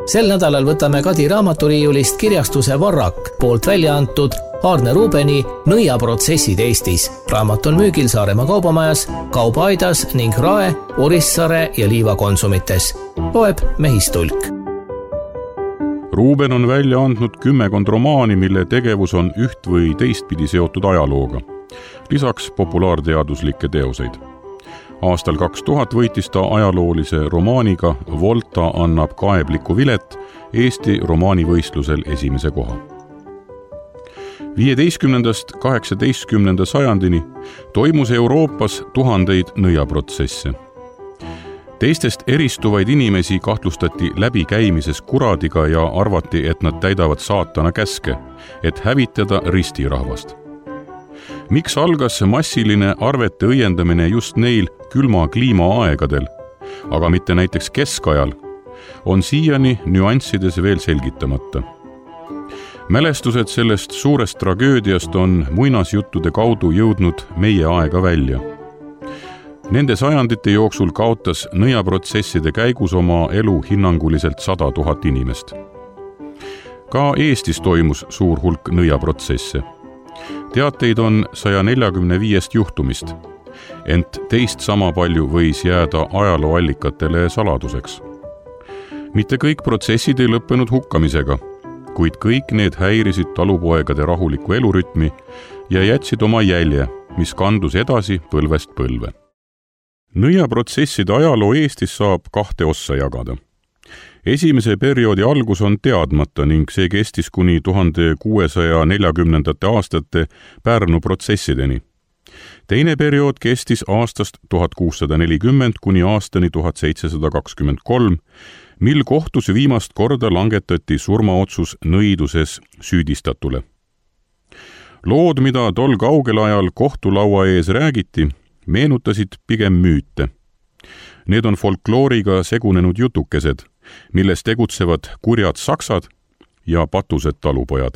Sel nädalal võtame Kadi raamaturiiulist kirjastuse Varrak poolt välja antud Aarne Rubeni Nõiaprotsessid Eestis. Raamat on müügil Saaremaa kaubamajas, Kaubaaidas ning Rae, Orissaare ja Liiva konsumites. Loeb Mehistulk. Ruben on välja andnud 10 romaani, mille tegevus on üht või teistpidi seotud ajalooga. Lisaks populaarteaduslikke teoseid. Aastal 2000 võitis ta ajaloolise romaaniga Volta annab kaebliku vilet Eesti romaanivõistlusel esimese koha. 15.–18. sajandini toimus Euroopas tuhandeid nõiaprotsesse. Teistest eristuvaid inimesi kahtlustati läbikäimises kuradiga ja arvati, et nad täidavad saatana käske, et hävitada ristirahvast. Miks algas massiline arvete õiendamine just neil külma kliimaaegadel, aga mitte näiteks keskajal, on siiani nüanssides veel selgitamata. Mälestused sellest suurest tragöödiast on muinasjuttude kaudu jõudnud meie aega välja. Nende sajandite jooksul kaotas nõiaprotsesside käigus oma elu hinnanguliselt 100 000 inimest. Ka Eestis toimus suur hulk nõiaprotsesse. Teateid on 145 juhtumist, ent teist sama palju võis jääda ajalooallikatele saladuseks. Mitte kõik protsessid ei lõppenud hukkamisega, kuid kõik need häirisid talupoegade rahulikku elurütmi ja jätsid oma jälje, mis kandus edasi põlvest põlve. Nõiaprotsesside ajaloo Eestis saab 2 ossa jagada. Esimese perioodi algus on teadmata ning see kestis kuni 1640. aastate Pärnu protsessideni. Teine periood kestis aastast 1640 kuni aastani 1723, mil kohtus viimast korda langetati surmaotsus nõiduses süüdistatule. Lood, mida tol kaugel ajal kohtulaua ees räägiti, meenutasid pigem müüte. Need on folklooriga segunenud jutukesed, milles tegutsevad kurjad saksad ja patused talupojad.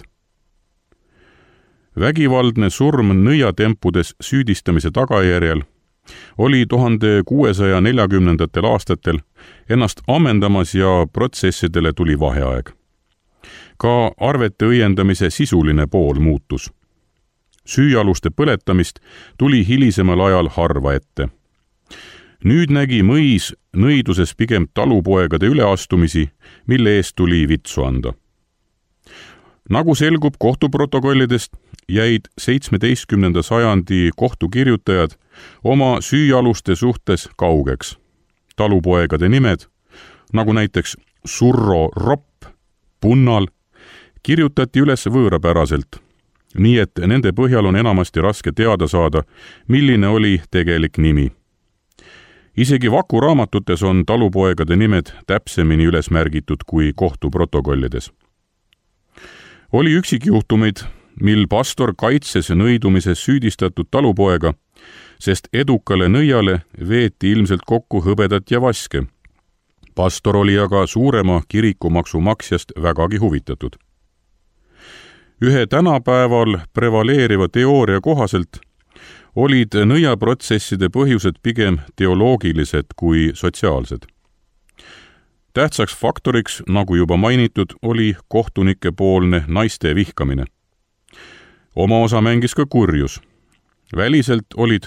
Vägivaldne surm nõiatempudes süüdistamise tagajärjel oli 1640. aastatel ennast ammendamas ja protsessidele tuli vaheaeg. Ka arvete õiendamise sisuline pool muutus. Süüaluste põletamist tuli hilisemal ajal harva ette. Nüüd nägi mõis nõiduses pigem talupoegade üleastumisi, mille eest tuli vitsu anda. Nagu selgub kohtuprotokollidest, jäid 17. sajandi kohtukirjutajad oma süüaluste suhtes kaugeks. Talupoegade nimed, nagu näiteks Surro Ropp, Punnal, kirjutati üles võõrapäraselt, nii et nende põhjal on enamasti raske teada saada, milline oli tegelik nimi. Isegi Vaku raamatutes on talupoegade nimed täpsemini üles märgitud kui kohtuprotokollides. Oli üksikjuhtumeid, mil pastor kaitses nõidumises süüdistatud talupoega, sest edukale nõiale veeti ilmselt kokku hõbedat ja vaske. Pastor oli aga suurema kirikumaksu maksjast vägagi huvitatud. Ühe tänapäeval prevaleeriva teooria kohaselt olid nõiaprotsesside põhjused pigem teoloogilised kui sotsiaalsed. Tähtsaks faktoriks, nagu juba mainitud, oli kohtunike poolne naiste vihkamine. Oma osa mängis ka kurjus. Väliselt olid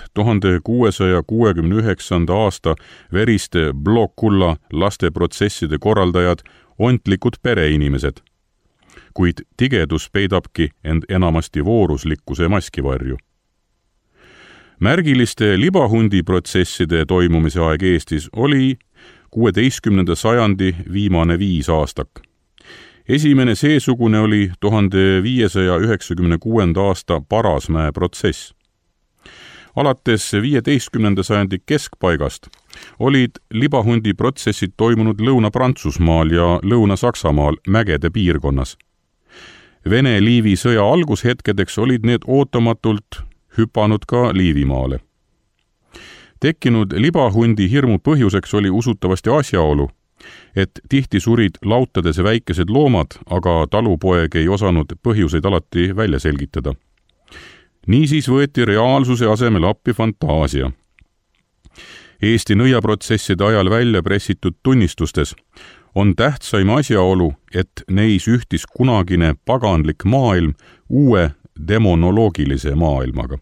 1669. aasta veriste Blokkulla lasteprotsesside korraldajad ontlikud pereinimesed, kuid tigedus peidabki end enamasti vooruslikkuse maskivarju. Märgiliste libahundi protsesside toimumise aeg Eestis oli 16. sajandi viimane 5 aastak. Esimene seesugune oli 1596. aasta Parasmäe protsess. Alates 15. sajandi keskpaigast olid libahundi protsessid toimunud Lõuna-Prantsusmaal ja Lõuna-Saksamaal mägede piirkonnas. Vene-Liivi sõja algushetkedeks olid need ootamatult hüpanud ka Liivimaale. Tekkinud libahundi hirmu põhjuseks oli usutavasti asjaolu, et tihti surid lautades väikesed loomad, aga talupoeg ei osanud põhjuseid alati välja selgitada. Niisiis võeti reaalsuse asemel appi fantaasia. Eesti nõiaprotsesside ajal välja pressitud tunnistustes on tähtsaim asjaolu, et neis ühtis kunagine paganlik maailm uue demonoloogilise maailmaga.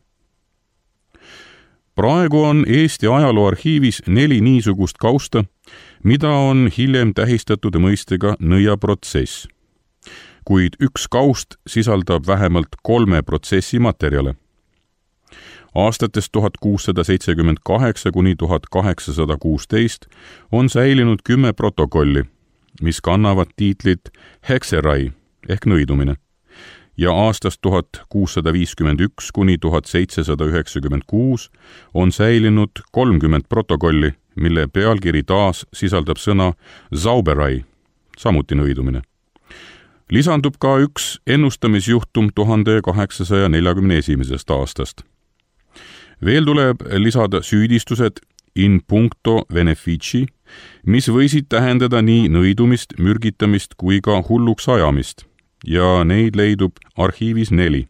Praegu on Eesti ajalooarhiivis 4 niisugust kausta, mida on hiljem tähistatud mõistega nõiaprotsess. Kuid üks kaust sisaldab vähemalt 3 protsessi materjale. Aastatest 1678 kuni 1816 on säilinud 10 protokolli, mis kannavad tiitlit hekserai ehk nõidumine, ja aastast 1651 kuni 1796 on säilinud 30 protokolli, mille pealkiri taas sisaldab sõna zauberai, samuti nõidumine. Lisandub ka üks ennustamisjuhtum 1841. aastast. Veel tuleb lisada süüdistused in puncto benefici, mis võisid tähendada nii nõidumist, mürgitamist kui ka hulluks ajamist, ja neid leidub arhiivis 4.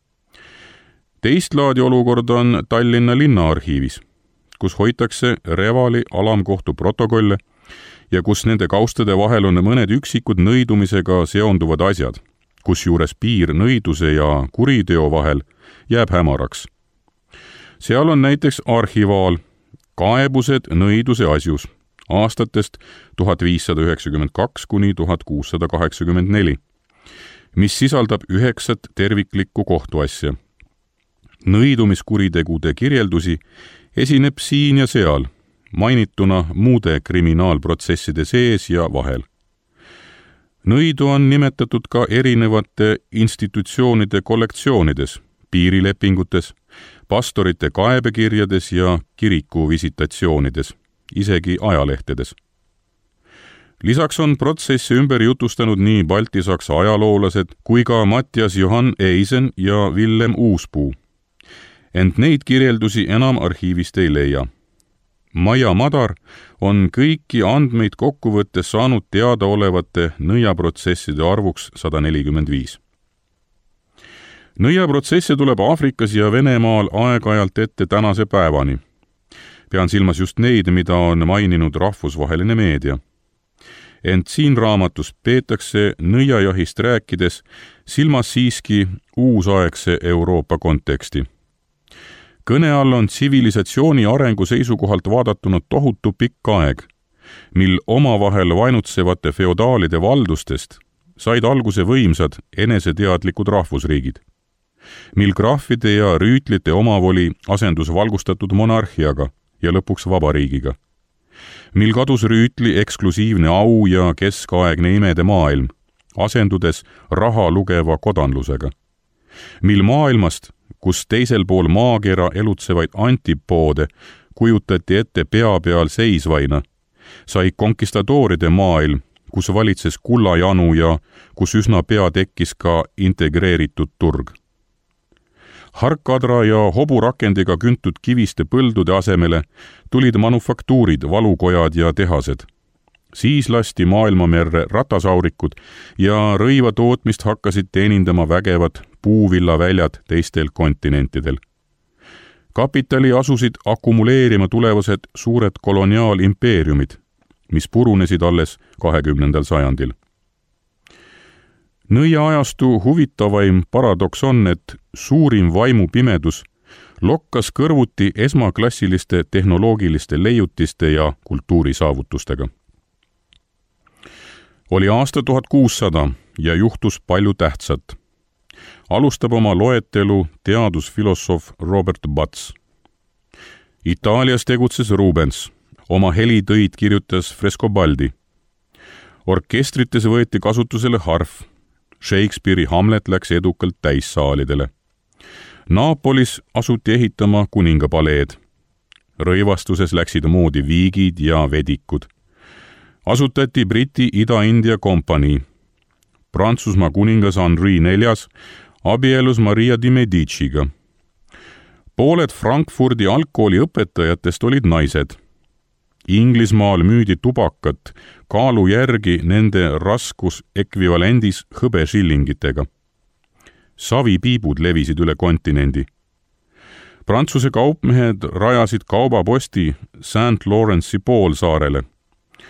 Teist laadi olukord on Tallinna linnaarhiivis, kus hoitakse Revali alamkohtu protokolle ja kus nende kaustade vahel on mõned üksikud nõidumisega seonduvad asjad, kusjuures piir nõiduse ja kuriteo vahel jääb hämaraks. Seal on näiteks arhivaal kaebused nõiduse asjus aastatest 1592 kuni 1684, mis sisaldab 9 terviklikku kohtuasja. Nõidumiskuritegude kirjeldusi esineb siin ja seal, mainituna muude kriminaalprotsesside sees ja vahel. Nõidu on nimetatud ka erinevate institutsioonide kollektsioonides, piirilepingutes, pastorite kaebekirjades ja kiriku visitatsioonides, isegi ajalehtedes. Lisaks on protsessi ümber jutustanud nii baltisaksa ajaloolased kui ka Mattias Johann Eisen ja Villem Uuspuu. Ent neid kirjeldusi enam arhiivist ei leia. Maia Madar on kõiki andmeid kokkuvõttes saanud teada olevate nõiaprotsesside arvuks 145. Nõiaprotsesse tuleb Aafrikas ja Venemaal aeg-ajalt ette tänase päevani. Pean silmas just neid, mida on maininud rahvusvaheline meedia. Ent siin raamatus peetakse nõiajahist rääkides silmas siiski uusaegse Euroopa konteksti. Kõne all on tsivilisatsiooni arengu seisukohalt vaadatunud tohutu pikk aeg, mil omavahel vainutsevate feodaalide valdustest said alguse võimsad eneseteadlikud rahvusriigid, mil graafide ja rüütlite omavoli asendus valgustatud monarhiaga ja lõpuks vabariigiga, mil kadus rüütli eksklusiivne au ja keskaegne imede maailm, asendudes raha lugeva kodanlusega, mil maailmast, kus teisel pool maakera elutsevaid antipoode kujutati ette pea peal seisvaina, sai konkistadooride maailm, kus valitses kullajanu ja kus üsna pea tekkis ka integreeritud turg. Harkadra ja hoburakendiga küntud kiviste põldude asemele tulid manufaktuurid, valukojad ja tehased. Siis lasti maailmamerre ratasaurikud ja rõiva tootmist hakkasid teenindama vägevad puuvillaväljad teistel kontinentidel. Kapitali asusid akumuleerima tulevased suured koloniaalimpeeriumid, mis purunesid alles 20. sajandil. Nõiaajastu huvitavaim paradoks on, et suurim vaimupimedus lokkas kõrvuti esmaklassiliste tehnoloogiliste leiutiste ja kultuurisaavutustega. Oli aasta 1600 ja juhtus palju tähtsat. Alustab oma loetelu teadusfilosoof Robert Butz. Itaalias tegutses Rubens, oma helitöid kirjutas Frescobaldi. Orkestrites võeti kasutusele harf. Shakespeare'i Hamlet läks edukalt täissaalidele. Naapolis asuti ehitama kuningapaleed. Rõivastuses läksid moodi viigid ja vedikud. Asutati Briti Ida-India kompanii. Prantsusmaa kuningas Henri IV abielus Maria di Mediciga. Pooled Frankfurdi algkooli õpetajatest olid naised. Inglismaal müüdi tubakat kaalu järgi nende raskus ekvivalendis hõbešillingitega. Savipiibud levisid üle kontinendi. Prantsuse kaupmehed rajasid kaubaposti St. Lawrence'i poolsaarele.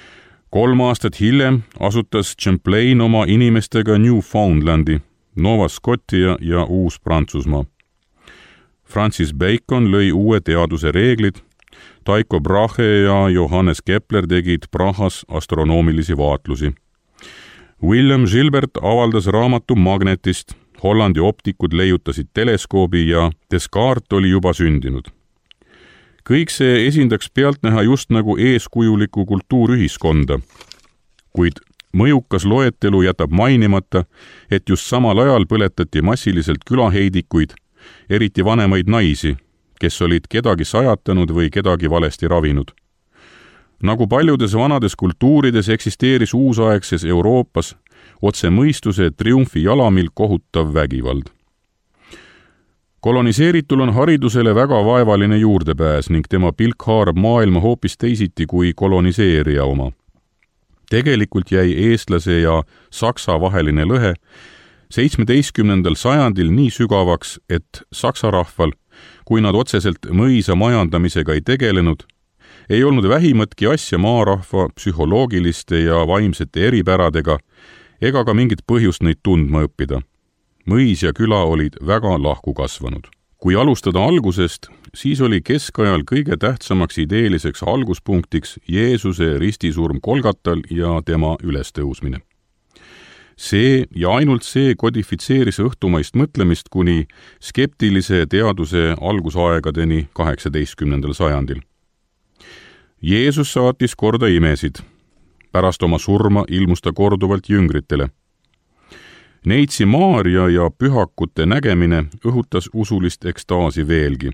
3 aastat hiljem asutas Champlain oma inimestega Newfoundlandi, Nova Scotia ja Uus-Prantsusmaa. Francis Bacon lõi uue teaduse reeglid, Tycho Brahe ja Johannes Kepler tegid Prahas astronoomilisi vaatlusi. William Gilbert avaldas raamatu magnetist, Hollandi optikud leiutasid teleskoobi ja Descartes oli juba sündinud. Kõik see esindaks pealtnäha just nagu eeskujulikku kultuurühiskonda, kuid mõjukas loetelu jätab mainimata, et just samal ajal põletati massiliselt külaheidikuid, eriti vanemaid naisi, kes olid kedagi sajatanud või kedagi valesti ravinud. Nagu paljudes vanades kultuurides eksisteeris uusaegses Euroopas otse mõistuse triumfi jalamil kohutav vägivald. Koloniseeritul on haridusele väga vaevaline juurdepääs ning tema pilk haarab maailma hoopis teisiti kui koloniseerija oma. Tegelikult jäi eestlase ja saksa vaheline lõhe 17. sajandil nii sügavaks, et saksa rahval, kui nad otseselt mõisa majandamisega ei tegelenud, ei olnud vähimatki asja maarahva psühholoogiliste ja vaimsete eripäradega ega ka mingit põhjust neid tundma õppida. Mõis ja küla olid väga lahku kasvanud. Kui alustada algusest, siis oli keskajal kõige tähtsamaks ideeliseks alguspunktiks Jeesuse ristisurm Kolgatal ja tema ülestõusmine. See ja ainult see kodifitseeris õhtumaist mõtlemist kuni skeptilise teaduse algusaegadeni 18. sajandil. Jeesus saatis korda imesid. Pärast oma surma ilmus ta korduvalt jüngritele. Neitsi Maaria ja pühakute nägemine õhutas usulist ekstaasi veelgi.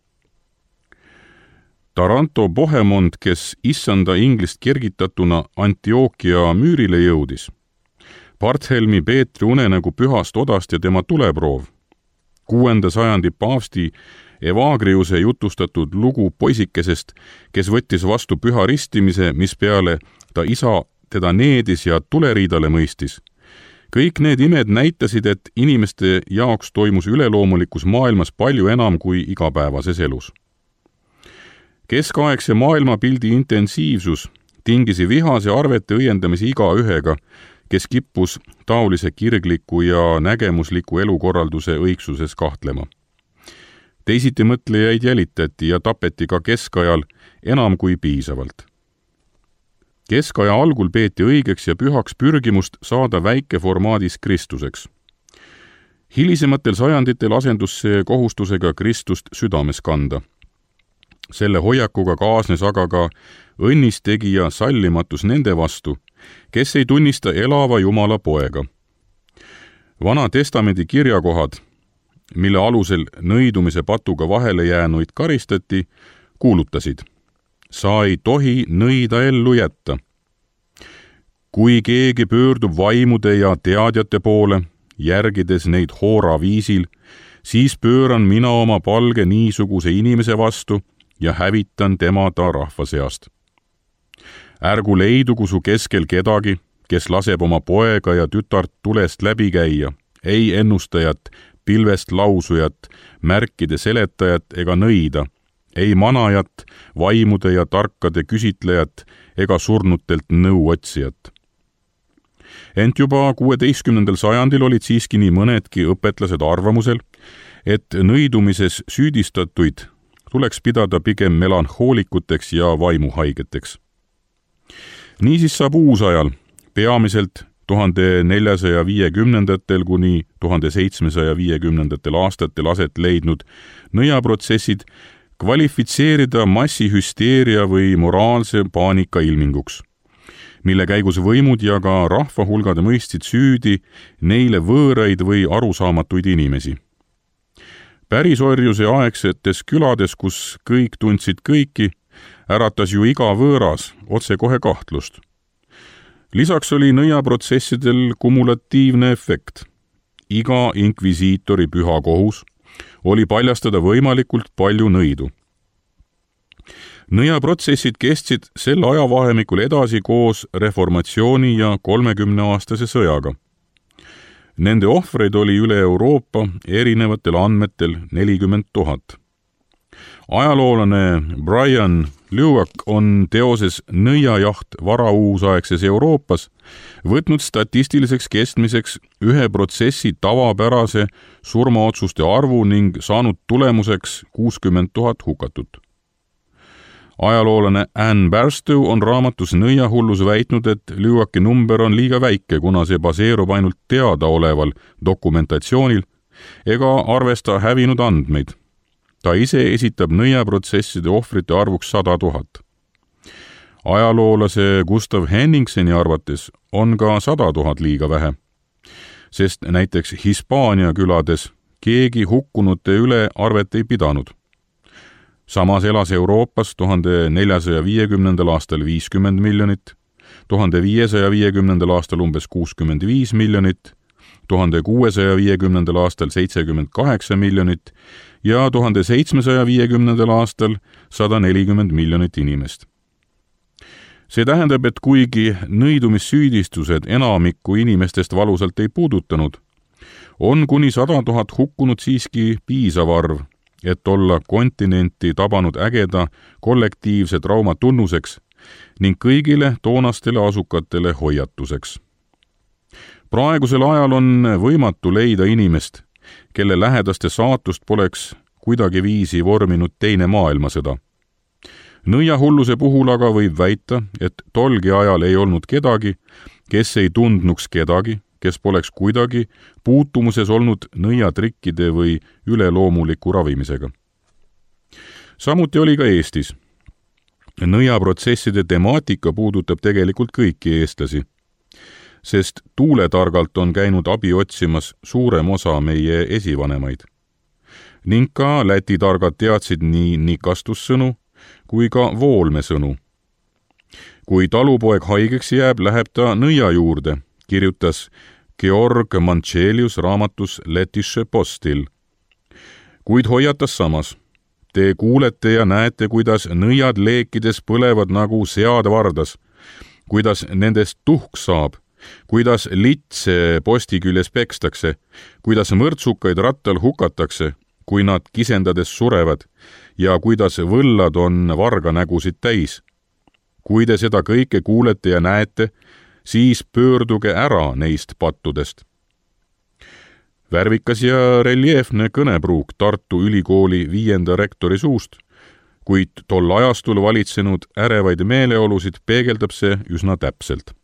Taranto Bohemond, kes issanda inglist kergitatuna Antioquia müürile jõudis. Barthelmi Peetri unenägu pühast odast ja tema tuleproov. 6. sajandi paavsti Evagriuse jutustatud lugu poisikesest, kes võttis vastu püha ristimise, mis peale ta isa teda needis ja tuleriidale mõistis. Kõik need imed näitasid, et inimeste jaoks toimus üleloomulikus maailmas palju enam kui igapäevases elus. Keskaegse maailmapildi intensiivsus tingisi vihase arvete õiendamise igaühega, kes kippus taolise kirgliku ja nägemusliku elukorralduse õigsuses kahtlema. Teisiti mõtlejaid jälitati ja tapeti ka keskajal enam kui piisavalt. Keskaja algul peeti õigeks ja pühaks pürgimust saada väikeformaadis Kristuseks. Hilisematel sajanditel asendus see kohustusega Kristust südames kanda. Selle hoiakuga kaasnes aga ka õnnistegija sallimatus nende vastu, kes ei tunnista elava Jumala poega. Vana testamendi kirjakohad, mille alusel nõidumise patuga vahele jäänuid karistati, kuulutasid: sa ei tohi nõida ellu jätta. Kui keegi pöördub vaimude ja teadjate poole, järgides neid hoora viisil, siis pööran mina oma palge niisuguse inimese vastu ja hävitan tema ta rahva seast. Ärgu leidugu su keskel kedagi, kes laseb oma poega ja tütart tulest läbi käia, ei ennustajat, pilvest lausujat, märkide seletajat ega nõida, ei manajat, vaimude ja tarkade küsitlejat ega surnutelt nõuotsijat. Ent juba 16. sajandil olid siiski nii mõnedki õpetlased arvamusel, et nõidumises süüdistatuid tuleks pidada pigem melanhoolikuteks ja vaimuhaigeteks. Niisiis saab uusajal, peamiselt 1450. kuni 1750. aastatel aset leidnud nõiaprotsessid kvalifitseerida massihüsteeria või moraalse paanika ilminguks, mille käigus võimud ja ka rahvahulgad mõistsid süüdi neile võõraid või arusaamatuid inimesi. Pärisorjuse aegsetes külades, kus kõik tundsid kõiki, äratas ju iga võõras otsekohe kahtlust. Lisaks oli nõiaprotsessidel kumulatiivne efekt. Iga inkvisiitori püha kohus oli paljastada võimalikult palju nõidu. Nõiaprotsessid kestsid sel ajavahemikul edasi koos reformatsiooni ja 30-aastase sõjaga. Nende ohvreid oli üle Euroopa erinevatel andmetel 40 000. Ajaloolane Brian Ljuak on teoses nõiajaht varauusaegses Euroopas võtnud statistiliseks kestmiseks ühe protsessi tavapärase surmaotsuste arvu ning saanud tulemuseks 60 000 hukatut. Ajaloolane Anne Barstow on raamatus Nõiahullus väitnud, et Ljuaki number on liiga väike, kuna see baseerub ainult teadaoleval dokumentatsioonil ega arvesta hävinud andmeid. Ta ise esitab nõiaprotsesside ohvrite arvuks 100 000. Ajaloolase Gustav Henningseni arvates on ka 100 000 liiga vähe, sest näiteks Hispaania külades keegi hukkunute üle arvet ei pidanud. Samas elas Euroopas 1450. aastal 50 miljonit, 1550. aastal umbes 65 miljonit, 1650. aastal 78 miljonit ja 1750. aastal 140 miljonit inimest. See tähendab, et kuigi nõidumissüüdistused enamikku inimestest valusalt ei puudutanud, on kuni 100 000 hukkunud siiski piisav arv, et olla kontinenti tabanud ägeda kollektiivse trauma tunnuseks ning kõigile toonastele asukatele hoiatuseks. Praegusel ajal on võimatu leida inimest, kelle lähedaste saatust poleks kuidagiviisi vorminud teine maailmasõda. Nõiahulluse puhul aga võib väita, et tolgi ajal ei olnud kedagi, kes ei tundnuks kedagi, kes poleks kuidagi puutumuses olnud nõiatrikkide või üleloomuliku ravimisega. Samuti oli ka Eestis. Nõiaprotsesside temaatika puudutab tegelikult kõiki eestlasi, sest tuuletargalt on käinud abi otsimas suurem osa meie esivanemaid. Ning ka Läti targad teadsid nii nikastussõnu kui ka voolmesõnu. Kui talupoeg haigeks jääb, läheb ta nõia juurde, kirjutas Georg Manchelius raamatus Lätische Postil. Kuid hoiatas samas, te kuulete ja näete, kuidas nõiad leekides põlevad nagu sead vardas, kuidas nendest tuhk saab, kuidas litse posti küljes pekstakse, kuidas mõrtsukaid rattal hukatakse, kui nad kisendades surevad ja kuidas võllad on varganägusid täis. Kui te seda kõike kuulete ja näete, siis pöörduge ära neist pattudest. Värvikas ja reljeefne kõnepruuk Tartu Ülikooli 5. rektori suust, kuid tol ajastul valitsenud ärevaid meeleolusid peegeldab see üsna täpselt.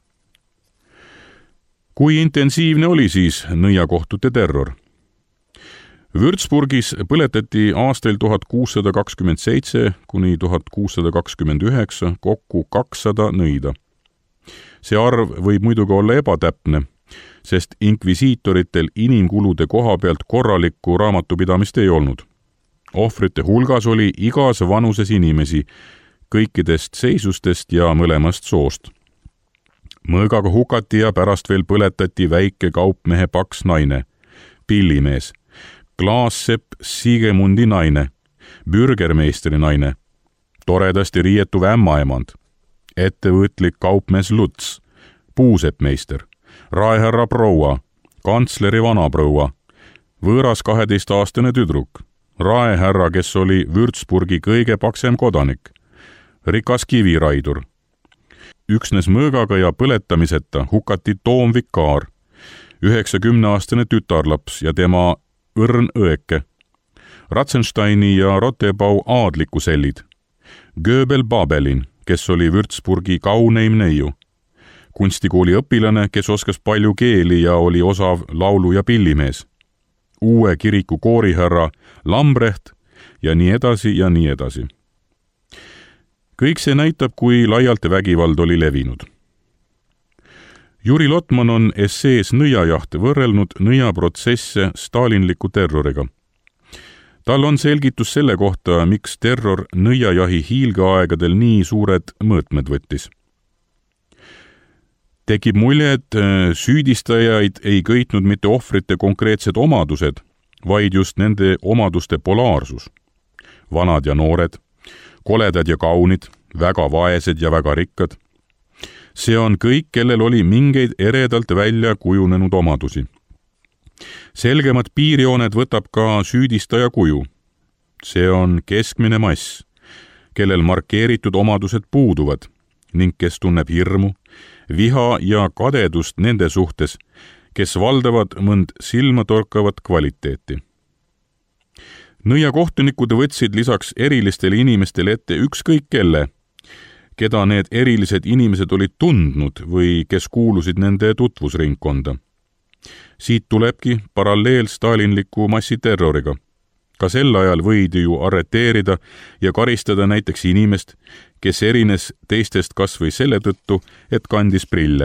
Kui intensiivne oli siis nõiakohtute terror? Würzburgis põletati aastail 1627 kuni 1629 kokku 200 nõida. See arv võib muidugi olla ebatäpne, sest inkvisiitoritel inimkulude koha pealt korralikku raamatupidamist ei olnud. Ohvrite hulgas oli igas vanuses inimesi, kõikidest seisustest ja mõlemast soost. Mõõgaga hukati ja pärast veel põletati väike kaupmehe paks naine, pillimees, klaassepp Sigemundi naine, bürgermeistri naine, toredasti riietuv ämmaemand, ettevõtlik kaupmees Luts, puuseppmeister, raehärra proua, kantsleri vanaproua, võõras 12-aastane tüdruk, raehärra, kes oli Würzburgi kõige paksem kodanik, rikas kiviraidur. Üksnes mõõgaga ja põletamiseta hukati toomvikaar, 90-aastane tütarlaps ja tema õrn õeke, Ratzensteini ja Rottebau aadliku sellid, Göbel Babelin, kes oli Würzburgi kauneim neiu, kunstikooli õpilane, kes oskas palju keeli ja oli osav laulu- ja pillimees, uue kiriku koorihärra Lambrecht ja nii edasi ja nii edasi. Kõik see näitab, kui laialt vägivald oli levinud. Juri Lotman on essees Nõiajaht võrrelnud nõiaprotsesse stalinliku terroriga. Tal on selgitus selle kohta, miks terror nõiajahi hiilgeaegadel nii suured mõõtmed võttis. Tekib mulje, et süüdistajaid ei köitnud mitte ohvrite konkreetsed omadused, vaid just nende omaduste polaarsus. Vanad ja noored, koledad ja kaunid, väga vaesed ja väga rikkad. See on kõik, kellel oli mingeid eredalt välja kujunenud omadusi. Selgemad piirjooned võtab ka süüdistaja kuju. See on keskmine mass, kellel markeeritud omadused puuduvad ning kes tunneb hirmu, viha ja kadedust nende suhtes, kes valdavad mõnd silmatorkavat kvaliteeti. Nõiakohtunikud võtsid lisaks erilistele inimestele ette ükskõik kelle, keda need erilised inimesed olid tundnud või kes kuulusid nende tutvusringkonda. Siit tulebki paralleel stalinliku massiterroriga. Ka sel ajal võidi ju arreteerida ja karistada näiteks inimest, kes erines teistest kas või selle tõttu, et kandis prille.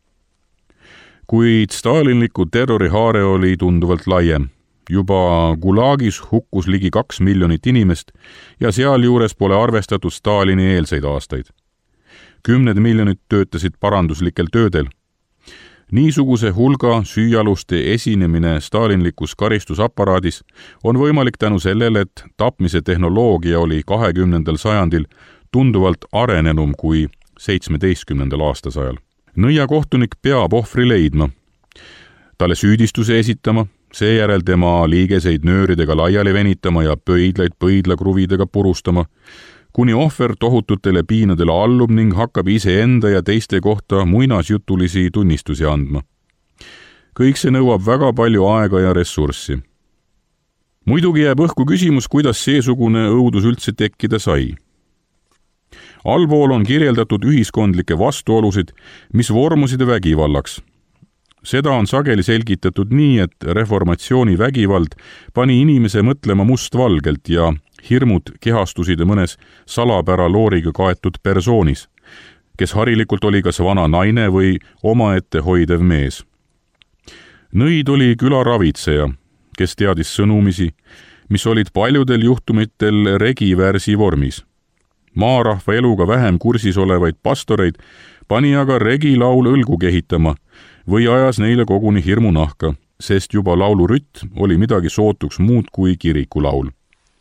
Kuid stalinliku terrorihaare oli tunduvalt laiem. Juba Gulagis hukkus ligi 2 miljonit inimest ja sealjuures pole arvestatud Stalini eelseid aastaid. 10 miljonit töötasid paranduslikel töödel. Niisuguse hulga süüaluste esinemine stalinlikus karistusaparaadis on võimalik tänu sellele, et tapmise tehnoloogia oli 20. sajandil tunduvalt arenenum kui 17. aastasajal. Nõiakohtunik peab ohvri leidma, talle süüdistuse esitama, seejärel tema liigeseid nööridega laiali venitama ja pöidlaid pöidlakruvidega purustama, kuni ohver tohututele piinadele allub ning hakkab iseenda ja teiste kohta muinasjutulisi tunnistusi andma. Kõik see nõuab väga palju aega ja ressurssi. Muidugi jääb õhku küsimus, kuidas seesugune õudus üldse tekkida sai. Allpool on kirjeldatud ühiskondlikke vastuolusid, mis vormusid vägivallaks. Seda on sageli selgitatud nii, et reformatsiooni vägivald pani inimese mõtlema mustvalgelt ja hirmud kehastusid mõnes salapära looriga kaetud persoonis, kes harilikult oli kas vana naine või omaette hoidev mees. Nõid oli külaravitseja, kes teadis sõnumisi, mis olid paljudel juhtumitel regivärsi vormis. Maarahva eluga vähem kursis olevaid pastoreid pani aga regilaul õlgu kehitama või ajas neile koguni hirmu nahka, sest juba laulurütm oli midagi sootuks muud kui kirikulaul.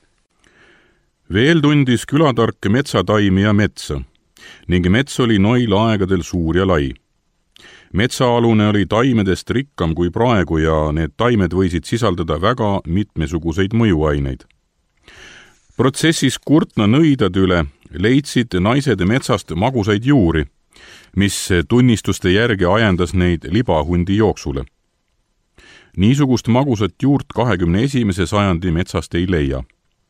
Veel tundis külatark metsataimi ja metsa ning mets oli noil aegadel suur ja lai. Metsaalune oli taimedest rikkam kui praegu ja need taimed võisid sisaldada väga mitmesuguseid mõjuaineid. Protsessis kurtna nõidade üle leidsid naised metsast magusaid juuri, mis tunnistuste järgi ajendas neid libahundi jooksule. Niisugust magusat juurt 21. sajandi metsast ei leia.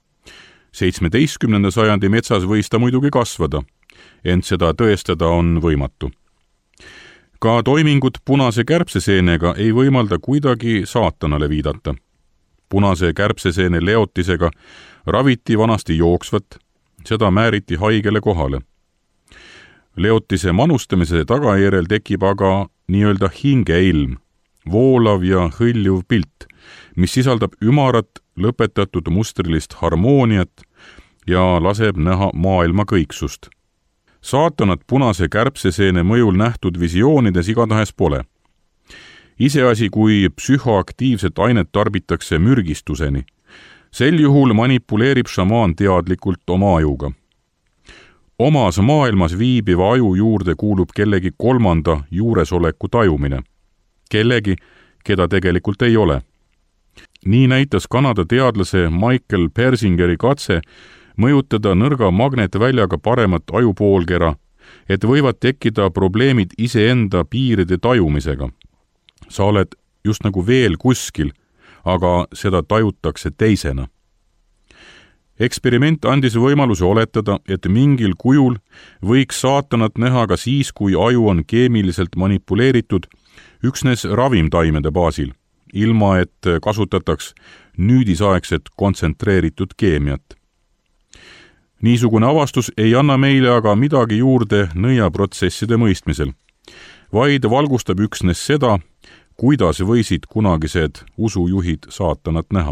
17. sajandi metsas võis ta muidugi kasvada, ent seda tõestada on võimatu. Ka toimingud punase kärbseseenega ei võimalda kuidagi saatanale viidata. Punase kärbseseene leotisega raviti vanasti jooksvat, seda määriti haigele kohale. Leotise manustamise tagajärjel tekib aga nii-öelda hingeilm, voolav ja hõljuv pilt, mis sisaldab ümarat, lõpetatud mustrilist harmooniat ja laseb näha maailma kõiksust. Saatanat punase kärbseseene mõjul nähtud visioonides igatahes pole. Iseasi, kui psühhoaktiivset ainet tarbitakse mürgistuseni, sel juhul manipuleerib šamaan teadlikult oma ajuga. Omas maailmas viibiva aju juurde kuulub kellegi kolmanda juuresoleku tajumine. Kellegi, keda tegelikult ei ole. Nii näitas Kanada teadlase Michael Persingeri katse mõjutada nõrga magnetväljaga paremat ajupoolkera, et võivad tekkida probleemid iseenda piiride tajumisega. Sa oled just nagu veel kuskil, aga seda tajutakse teisena. Eksperiment andis võimaluse oletada, et mingil kujul võiks saatanat näha ka siis, kui aju on keemiliselt manipuleeritud üksnes ravimtaimede baasil, ilma et kasutataks nüüdisaegset kontsentreeritud keemiat. Niisugune avastus ei anna meile aga midagi juurde nõiaprotsesside mõistmisel, vaid valgustab üksnes seda, kuidas võisid kunagised usujuhid saatanat näha.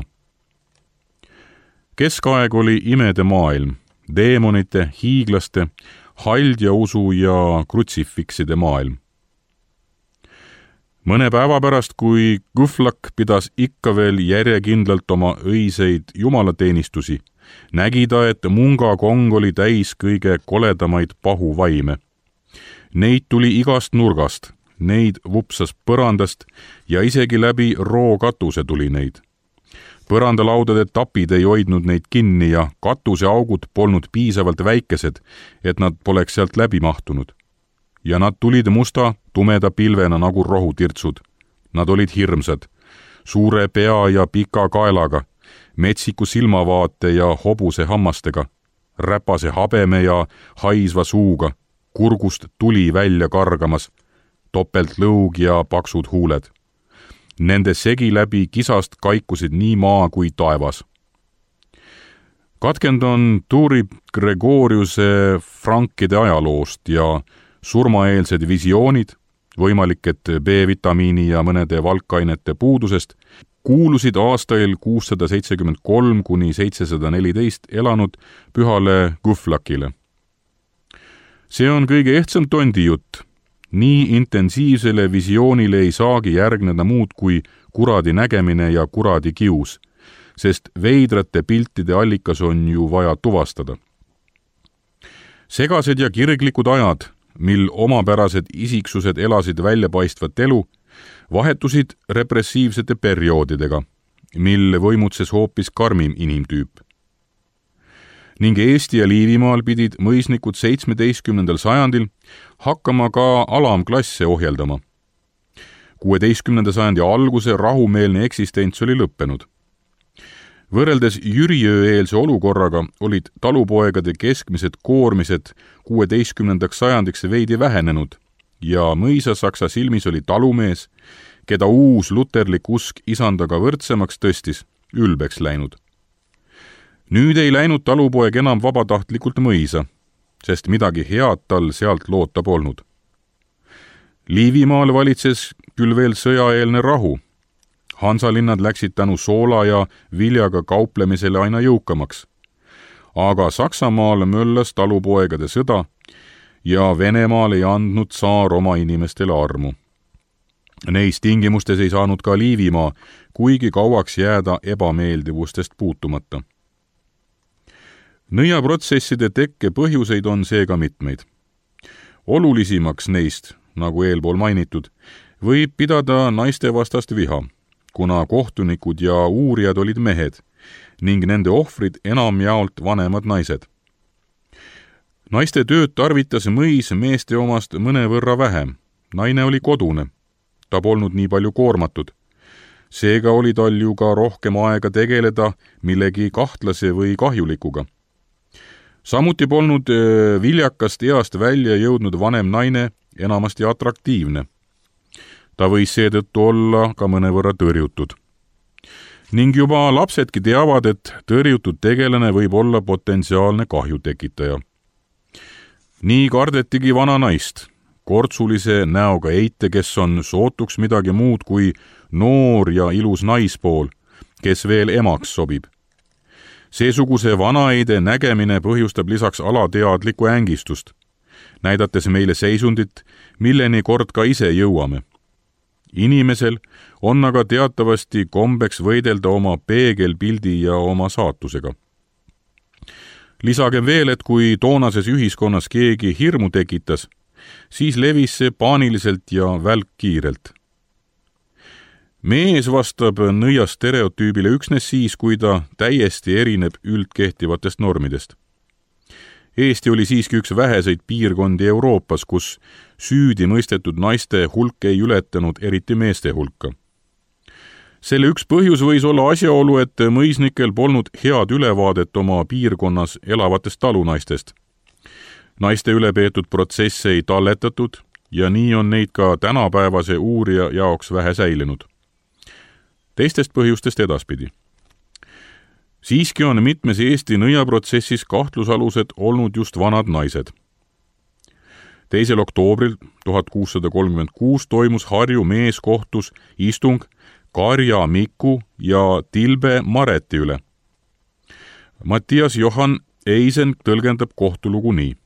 Keskaeg oli imede maailm, deemonite, hiiglaste, haldjausu ja krutsifikside maailm. Mõne päeva pärast, kui Guflak pidas ikka veel järjekindlalt oma õiseid jumalateenistusi, nägi ta, et mungakong oli täis kõige koledamaid pahuvaime. Neid tuli igast nurgast, neid vupsas põrandast ja isegi läbi rookatuse tuli neid. Põrandalaudade tapid ei hoidnud neid kinni ja katuseaugud polnud piisavalt väikesed, et nad poleks sealt läbi mahtunud. Ja nad tulid musta, tumeda pilvena nagu rohutirtsud. Nad olid hirmsad, suure pea ja pika kaelaga, metsiku silmavaate ja hobuse hammastega, räpase habeme ja haisva suuga, kurgust tuli välja kargamas, topeltlõug ja paksud huuled. Nende segi läbi kisast kaikusid nii maa kui taevas. Katkend on Turi Gregoriuse frankide ajaloost ja surmaeelsed visioonid, võimalik, et B-vitamiini ja mõnede valkainete puudusest, kuulusid aastail 673 kuni 714 elanud pühale Guflakile. See on kõige ehtsam tondijutt. Nii intensiivsele visioonile ei saagi järgneda muud kui kuradi nägemine ja kuradi kius, sest veidrate piltide allikas on ju vaja tuvastada. Segased ja kirglikud ajad, mil omapärased isiksused elasid väljapaistvat elu, vahetusid repressiivsete perioodidega, mil võimutses hoopis karmim inimtüüp. Ning Eesti ja Liivimaal pidid mõisnikud 17. sajandil hakkama ka alamklasse ohjeldama. 16. sajandi alguse rahumeelne eksistents oli lõppenud. Võrreldes Jüriöö-eelse olukorraga olid talupoegade keskmised koormised 16. sajandiks veidi vähenenud ja mõisa-Saksa silmis oli talumees, keda uus luterlik usk isandaga võrdsemaks tõstis, ülbeks läinud. Nüüd ei läinud talupoeg enam vabatahtlikult mõisa, sest midagi head tal sealt loota polnud. Liivimaal valitses küll veel sõjaeelne rahu. Hansalinnad läksid tänu soola ja viljaga kauplemisele aina jõukamaks. Aga Saksamaal möllas talupoegade sõda ja Venemaal ei andnud tsaar oma inimestele armu. Neis tingimustes ei saanud ka Liivimaa kuigi kauaks jääda ebameeldivustest puutumata. Nõiaprotsesside tekke põhjuseid on seega mitmeid. Olulisimaks neist, nagu eelpool mainitud, võib pidada naistevastast viha, kuna kohtunikud ja uurijad olid mehed ning nende ohvrid enamjaolt vanemad naised. Naiste tööd tarvitas mõis meeste omast mõnevõrra vähem. Naine oli kodune. Ta polnud nii palju koormatud. Seega oli tal ju ka rohkem aega tegeleda millegi kahtlase või kahjulikuga. Samuti polnud viljakast east välja jõudnud vanem naine enamasti atraktiivne. Ta võis seetõttu olla ka mõnevõrra tõrjutud. Ning juba lapsedki teavad, et tõrjutud tegelane võib olla potentsiaalne kahju tekitaja. Nii kardetigi vana naist, kortsulise näoga eite, kes on sootuks midagi muud kui noor ja ilus naispool, kes veel emaks sobib. Seesuguse vanaeide nägemine põhjustab lisaks alateadlikku ängistust, näidates meile seisundit, milleni kord ka ise jõuame. Inimesel on aga teatavasti kombeks võidelda oma peegelpildi ja oma saatusega. Lisagem veel, et kui toonases ühiskonnas keegi hirmu tekitas, siis levis see paaniliselt ja välkkiirelt. Mees vastab nõia stereotüübile üksnes siis, kui ta täiesti erineb üldkehtivatest normidest. Eesti oli siiski üks väheseid piirkondi Euroopas, kus süüdi mõistetud naiste hulk ei ületanud eriti meeste hulka. Selle üks põhjus võis olla asjaolu, et mõisnikel polnud head ülevaadet oma piirkonnas elavatest talunaistest. Naiste üle peetud protsesse ei talletatud ja nii on neid ka tänapäevase uurija jaoks vähe säilinud. Teistest põhjustest edaspidi. Siiski on mitmes Eesti nõiaprotsessis kahtlusalused olnud just vanad naised. 2. oktoobril 1636 toimus Harju meeskohtus istung Karja Miku ja Tilbe Mareti üle. Mattias Johan Eisen tõlgendab kohtulugu nii.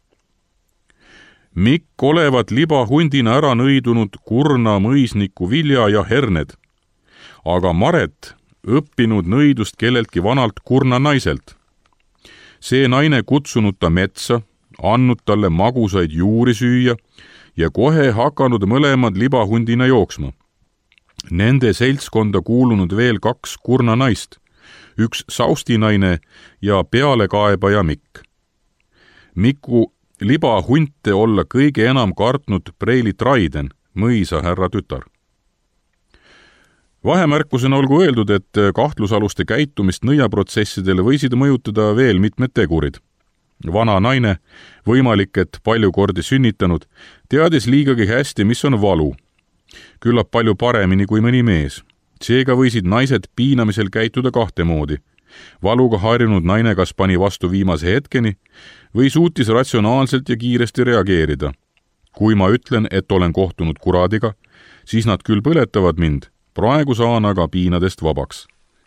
Mikk olevat libahundina ära nõidunud kurna mõisniku vilja ja herned, aga Maret õppinud nõidust kelleltki vanalt kurna naiselt. See naine kutsunud ta metsa, andnud talle magusaid juuri süüa ja kohe hakanud mõlemad libahundina jooksma. Nende seltskonda kuulunud veel 2 kurna naist, üks saustinaine ja pealekaebaja Mikk. Miku libahunte olla kõige enam kartnud Preili Traiden, mõisa härra tütar. Vahemärkusena olgu öeldud, et kahtlusaluste käitumist nõiaprotsessidele võisid mõjutada veel mitmed tegurid. Vana naine, võimalik, et palju kordi sünnitanud, teadis liigagi hästi, mis on valu. Küllap palju paremini kui mõni mees. Seega võisid naised piinamisel käituda kahte moodi. Valuga harjunud naine kas pani vastu viimase hetkeni või suutis ratsionaalselt ja kiiresti reageerida. Kui ma ütlen, et olen kohtunud kuradiga, siis nad küll põletavad mind, praegu saan aga piinadest vabaks.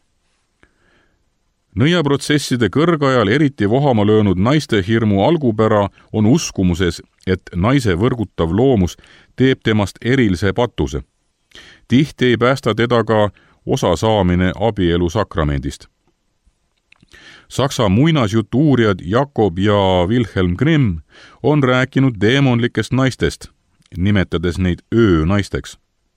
Nõiaprotsesside kõrgajal eriti vohama löönud naiste hirmu algupära on uskumuses, et naise võrgutav loomus teeb temast erilise patuse. Tihti ei päästa teda ka osa saamine abielu sakramendist. Saksa muinasjutu uurijad Jakob ja Wilhelm Grimm on rääkinud deemonlikest naistest, nimetades neid öönaisteks.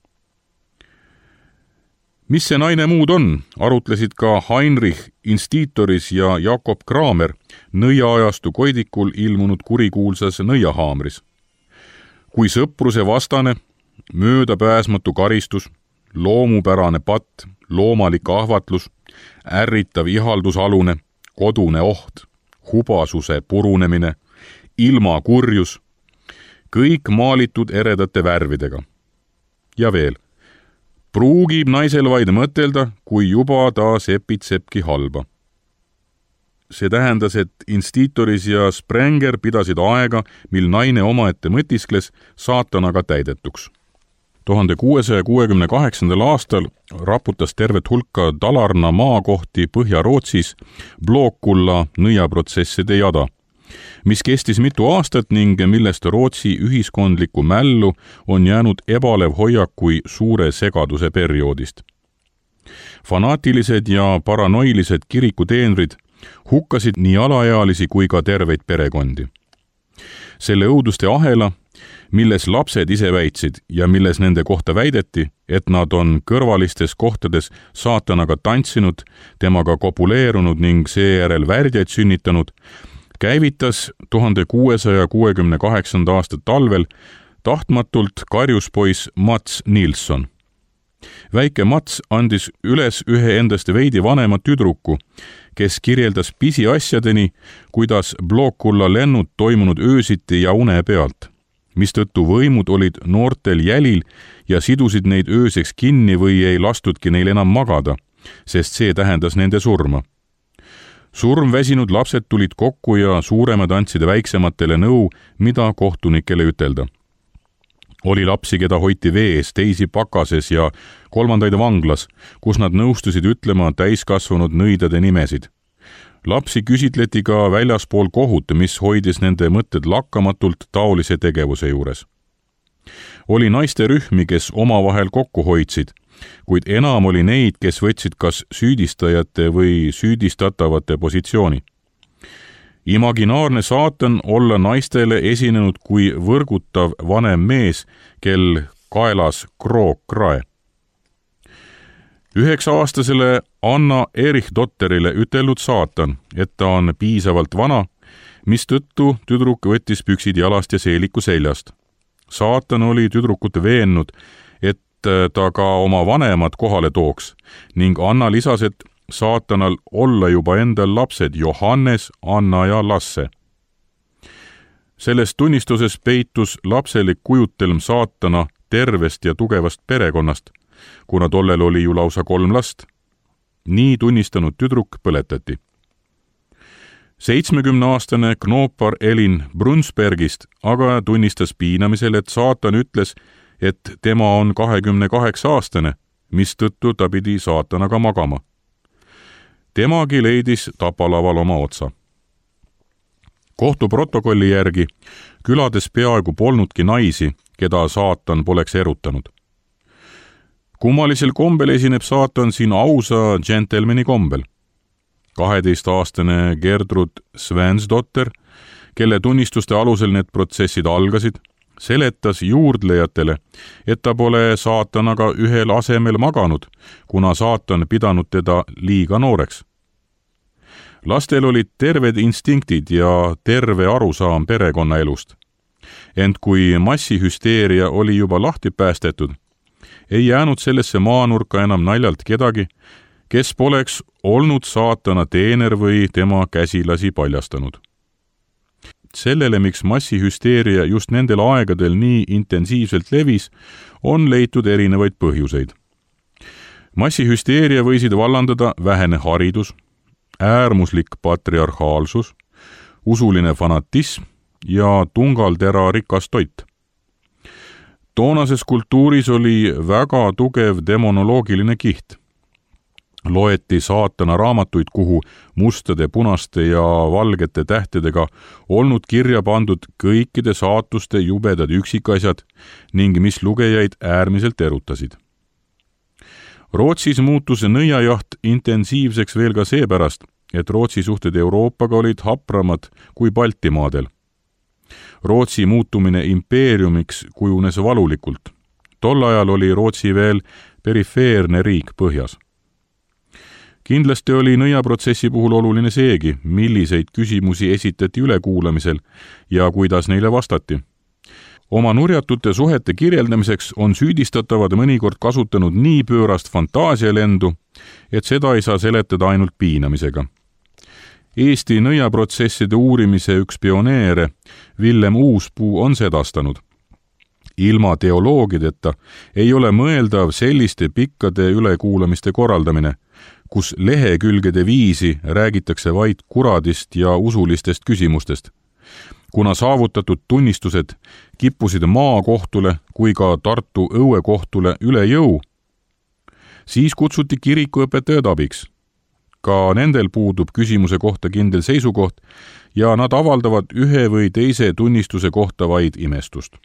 Mis see naine muud on, arutlesid ka Heinrich Institoris ja Jakob Kramer nõiaajastu koidikul ilmunud kurikuulsas nõiahaamris. Kui sõpruse vastane, möödapääsmatu karistus, loomupärane patt, loomalik ahvatlus, ärritav ihaldusalune, kodune oht, hubasuse purunemine, ilmakurjus, kõik maalitud eredate värvidega. Ja veel, pruugib naisel vaid mõtelda, kui juba ta sepitsebki halba. See tähendas, et Institoris ja Sprenger pidasid aega, mil naine omaette mõtiskles, saatanaga täidetuks. 1668. aastal raputas tervet hulka Dalarna maakohti Põhja-Rootsis Blåkulla nõiaprotsesside jada, mis kestis mitu aastat ning millest Rootsi ühiskondlikku mällu on jäänud ebalev hoiak kui suure segaduse perioodist. Fanaatilised ja paranoilised kirikuteenrid hukkasid nii alaealisi kui ka terveid perekondi. Selle õuduste ahela, milles lapsed ise väitsid ja milles nende kohta väideti, et nad on kõrvalistes kohtades saatanaga tantsinud, temaga kopuleerunud ning seejärel värdjaid sünnitanud, käivitas 1668. aasta talvel tahtmatult karjuspoiss Mats Nilsson. Väike Mats andis üles ühe endast veidi vanemat tüdruku, kes kirjeldas pisiasjadeni, kuidas Blåkulla lennud toimunud öösiti ja une pealt, mistõttu võimud olid noortel jälil ja sidusid neid ööseks kinni või ei lastudki neil enam magada, sest see tähendas nende surma. Surmväsinud lapsed tulid kokku ja suuremad andsid väiksematele nõu, mida kohtunikele ütelda. Oli lapsi, keda hoiti vees, teisi pakases ja kolmandaid vanglas, kus nad nõustusid ütlema täiskasvanud nõidade nimesid. Lapsi küsitleti ka väljaspool kohut, mis hoidis nende mõtted lakkamatult taolise tegevuse juures. Oli naiste rühmi, kes omavahel kokku hoidsid, kuid enam oli neid, kes võtsid kas süüdistajate või süüdistatavate positsiooni. Imaginaarne saatan olla naistele esinenud kui võrgutav vanem mees, kel kaelas krookkrae. 9-aastasele Anna Erich-dotterile ütelnud saatan, et ta on piisavalt vana, mistõttu tüdruk võttis püksid jalast ja seeliku seljast. Saatan oli tüdrukut veennud, et ta ka oma vanemad kohale tooks ning Anna lisas, et saatanal olla juba endal lapsed Johannes, Anna ja Lasse. Selles tunnistuses peitus lapselik kujutelm saatana tervest ja tugevast perekonnast, kuna tollel oli ju lausa 3 last. Nii tunnistanud tüdruk põletati. 70-aastane knoopar Elin Brunsbergist aga tunnistas piinamisel, et saatan ütles, et tema on 28-aastane, mistõttu ta pidi saatanaga magama. Temagi leidis tapalaval oma otsa. Kohtuprotokolli järgi külades peaaegu polnudki naisi, keda saatan poleks erutanud. Kummalisel kombel esineb saatan siin ausa džentelmeni kombel. 12-aastane Gertrud Svensdotter, kelle tunnistuste alusel need protsessid algasid, seletas juurdlejatele, et ta pole saatanaga ühel asemel maganud, kuna saatan pidanud teda liiga nooreks. Lastel olid terved instinktid ja terve arusaam perekonnaelust. Ent kui massihüsteeria oli juba lahti päästetud, ei jäänud sellesse maanurka enam naljalt kedagi, kes poleks olnud saatana teener või tema käsilasi paljastanud. Sellele, miks massihüsteeria just nendel aegadel nii intensiivselt levis, on leitud erinevaid põhjuseid. Massihüsteeria võisid vallandada vähene haridus, äärmuslik patriarhaalsus, usuline fanatism ja tungaltera rikas toit. Toonases kultuuris oli väga tugev demonoloogiline kiht. Loeti saatana raamatuid, kuhu mustade, punaste ja valgete tähtedega olnud kirja pandud kõikide saatuste jubedad üksikasjad ning mis lugejaid äärmiselt erutasid. Rootsis muutus nõiajaht intensiivseks veel ka seepärast, et Rootsi suhted Euroopaga olid hapramad kui Baltimaadel. Rootsi muutumine impeeriumiks kujunes valulikult. Tol ajal oli Rootsi veel perifeerne riik põhjas. Kindlasti oli nõiaprotsessi puhul oluline seegi, milliseid küsimusi esitati ülekuulamisel ja kuidas neile vastati. Oma nurjatute suhete kirjeldamiseks on süüdistatavad mõnikord kasutanud nii pöörast fantaasialendu, et seda ei saa seletada ainult piinamisega. Eesti nõiaprotsesside uurimise üks pioneere, Villem Uuspuu, on sedastanud. Ilma teoloogideta ei ole mõeldav selliste pikkade ülekuulamiste korraldamine, kus lehekülgede viisi räägitakse vaid kuradist ja usulistest küsimustest. Kuna saavutatud tunnistused kippusid maakohtule kui ka Tartu õuekohtule üle jõu, siis kutsuti kirikuõpetajad abiks. Ka nendel puudub küsimuse kohta kindel seisukoht ja nad avaldavad ühe või teise tunnistuse kohta vaid imestust.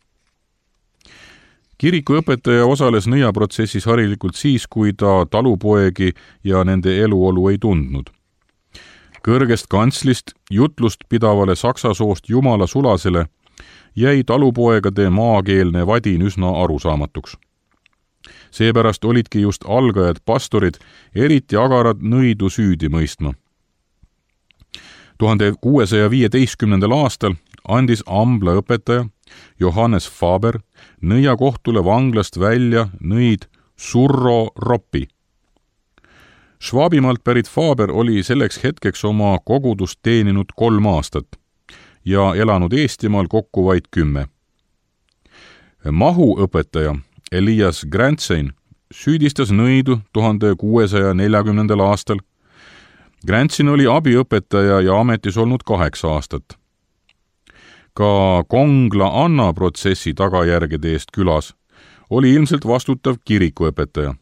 Kirikuõpetaja osales nõiaprotsessis harilikult siis, kui ta talupoegi ja nende eluolu ei tundnud. Kõrgest kantslist jutlust pidavale saksa soost jumala sulasele jäi talupoegade maakeelne vadin üsna arusaamatuks. Seepärast olidki just algajad pastorid eriti agarad nõidu süüdi mõistma. 1615. aastal andis Ambla õpetaja Johannes Faber nõiakohtule vanglast välja nõid Surro Roppi. Schwabimaalt pärit Faber oli selleks hetkeks oma kogudust teeninud 3 aastat ja elanud Eestimaal kokku vaid 10. Mahuõpetaja Elias Grantsein süüdistas nõidu 1640. aastal. Grantsein oli abiõpetaja ja ametis olnud 8 aastat. Ka Kongla Anna protsessi tagajärgede eest külas oli ilmselt vastutav kirikuõpetaja.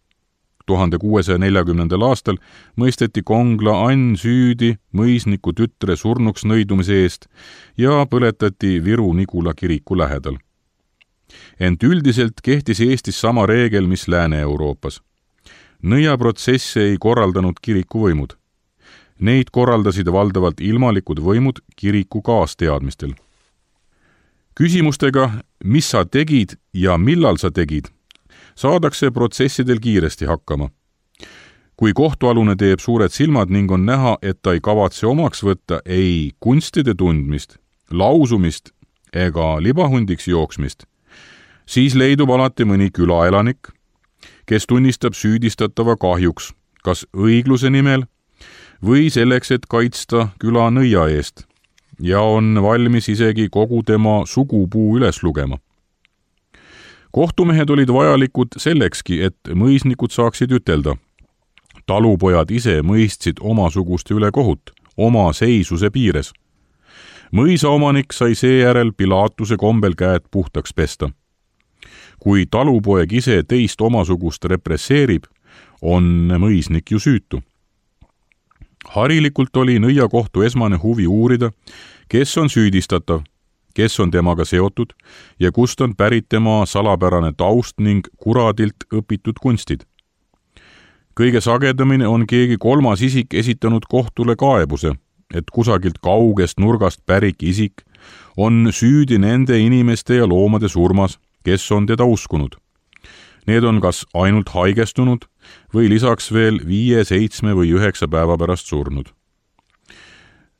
1640. aastal mõisteti Kongla Ann süüdi mõisniku tütre surnuks nõidumise eest ja põletati Viru-Nigula kiriku lähedal. Ent üldiselt kehtis Eestis sama reegel, mis Lääne-Euroopas. Nõiaprotsesse ei korraldanud kirikuvõimud. Neid korraldasid valdavalt ilmalikud võimud kiriku kaasteadmistel. Küsimustega, mis sa tegid ja millal sa tegid, saadakse protsessidel kiiresti hakkama. Kui kohtualune teeb suured silmad ning on näha, et ta ei kavatse omaks võtta ei kunstide tundmist, lausumist ega libahundiks jooksmist, siis leidub alati mõni külaelanik, kes tunnistab süüdistatava kahjuks, kas õigluse nimel või selleks, et kaitsta küla nõia eest ja on valmis isegi kogu tema sugupuu üles lugema. Kohtumehed olid vajalikud sellekski, et mõisnikud saaksid ütelda. Talupojad ise mõistsid omasuguste üle kohut, oma seisuse piires. Mõisaomanik sai seejärel Pilaatuse kombel käed puhtaks pesta. Kui talupoeg ise teist omasugust represseerib, on mõisnik ju süütu. Harilikult oli nõiakohtu esmane huvi uurida, kes on süüdistatav, kes on temaga seotud ja kust on pärit tema salapärane taust ning kuradilt õpitud kunstid. Kõige sagedamini on keegi kolmas isik esitanud kohtule kaebuse, et kusagilt kaugest nurgast pärik isik on süüdi nende inimeste ja loomade surmas, kes on teda uskunud. Need on kas ainult haigestunud või lisaks veel 5, 7 või 9 päeva pärast surnud.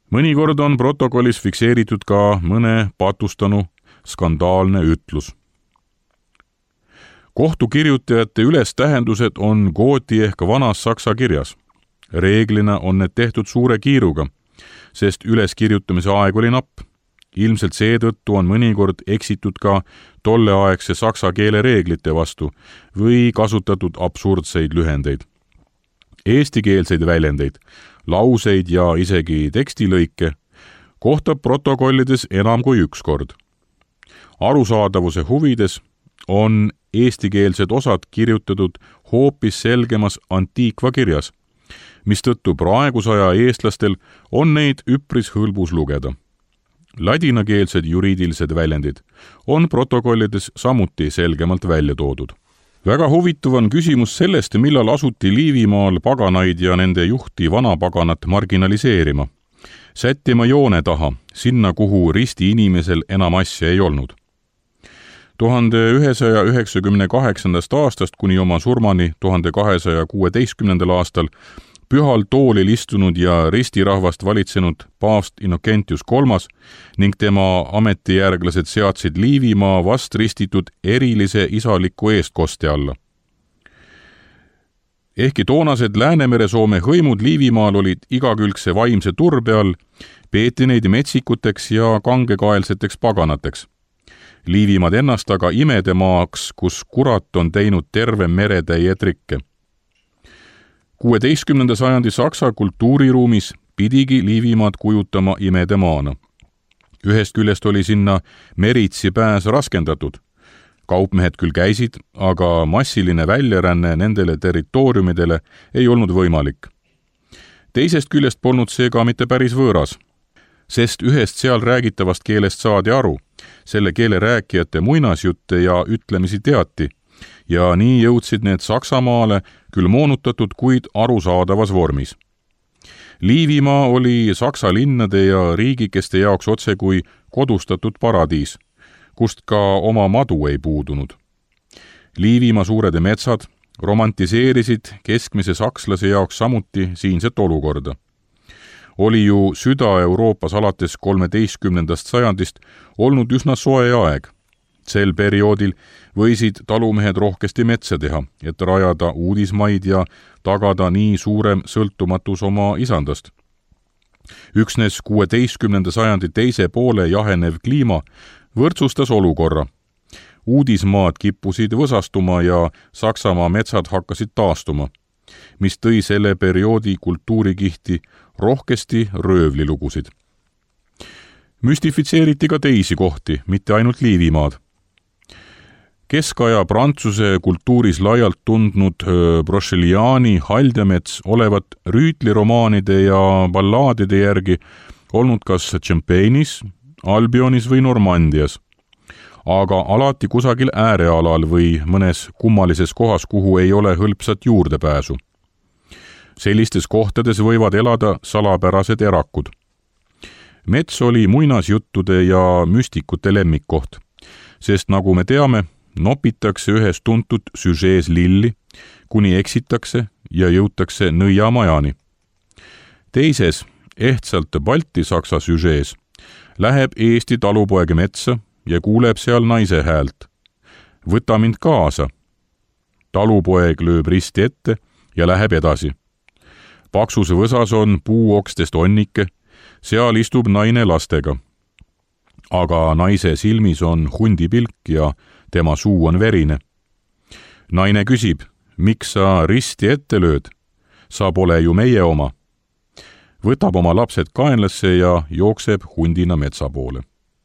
Mõnikord on protokollis fikseeritud ka mõne patustanu skandaalne ütlus. Kohtukirjutajate ülestähendused on gooti ehk vanas saksa kirjas. Reeglina on need tehtud suure kiiruga, sest üleskirjutamise aeg oli napp. Ilmselt seetõttu on mõnikord eksitud ka tolleaegse saksa keele reeglite vastu või kasutatud absurdseid lühendeid. Eestikeelseid väljendeid, lauseid ja isegi tekstilõike kohtab protokollides enam kui üks kord. Arusaadavuse huvides on eestikeelsed osad kirjutatud hoopis selgemas antiikva kirjas, mistõttu praegusaja eestlastel on neid üpris hõlbus lugeda. Ladinakeelsed juriidilised väljendid on protokollides samuti selgemalt välja toodud. Väga huvitav on küsimus sellest, millal asuti Liivimaal paganaid ja nende juhti vanapaganat marginaliseerima, sättima joone taha, sinna kuhu risti inimesel enam asja ei olnud. 1198. aastast kuni oma surmani 1216. aastal pühal toolil istunud ja ristirahvast valitsenud paavst Innocentius III ning tema ametijärglased seadsid Liivimaa vast ristitud erilise isaliku eestkoste alla. Ehkki toonased Läänemere-Soome hõimud Liivimaal olid igakülgse vaimse turbe all, peeti neid metsikuteks ja kangekaelseteks paganateks. Liivimaad ennast aga imedemaaks, kus kurat on teinud terve meretäie trikke. 16. sajandi Saksa kultuuriruumis pidigi Liivimaad kujutama imedemaana. Ühest küljest oli sinna meritsi pääs raskendatud. Kaupmehed küll käisid, aga massiline väljaränne nendele territooriumidele ei olnud võimalik. Teisest küljest polnud see ka mitte päris võõras, sest ühest seal räägitavast keelest saadi aru, selle keele rääkijate muinasjutte ja ütlemisi teati, ja nii jõudsid need Saksamaale küll moonutatud, kuid arusaadavas vormis. Liivimaa oli Saksa linnade ja riigikeste jaoks otse kui kodustatud paradiis, kust ka oma madu ei puudunud. Liivimaa suured metsad romantiseerisid keskmise sakslase jaoks samuti siinset olukorda. Oli ju Süda-Euroopas alates 13. sajandist olnud üsna soe aeg. Sel perioodil võisid talumehed rohkesti metsa teha, et rajada uudismaid ja tagada nii suurem sõltumatus oma isandast. Üksnes 16. sajandi teise poole jahenev kliima võrdsustas olukorra. Uudismaad kippusid võsastuma ja Saksamaa metsad hakkasid taastuma, mis tõi selle perioodi kultuurikihti rohkesti röövlilugusid. Müstifitseeriti ka teisi kohti, mitte ainult Liivimaad. Keskaja Prantsuse kultuuris laialt tundnud Brocheliani Haldemets olevat rüütliromaanide ja ballaadide järgi olnud kas Champagne'is, Albionis või Normandias, aga alati kusagil äärealal või mõnes kummalises kohas, kuhu ei ole hõlpsat juurdepääsu. Sellistes kohtades võivad elada salapärased erakud. Mets oli muinasjuttude ja müstikute lemmikkoht, sest nagu me teame, nopitakse ühes tuntud süžees lilli, kuni eksitakse ja jõutakse nõiamajani. Teises, ehtsalt balti-saksa süžees, läheb Eesti talupoeg metsa ja kuuleb seal naise häält. Võta mind kaasa. Talupoeg lööb risti ette ja läheb edasi. Paksus võsas on puuokstest onnike, seal istub naine lastega. Aga naise silmis on hundipilk ja tema suu on verine. Naine küsib, miks sa risti ette lööd? Sa pole ju meie oma. Võtab oma lapsed kaenlasse ja jookseb hundina metsa poole.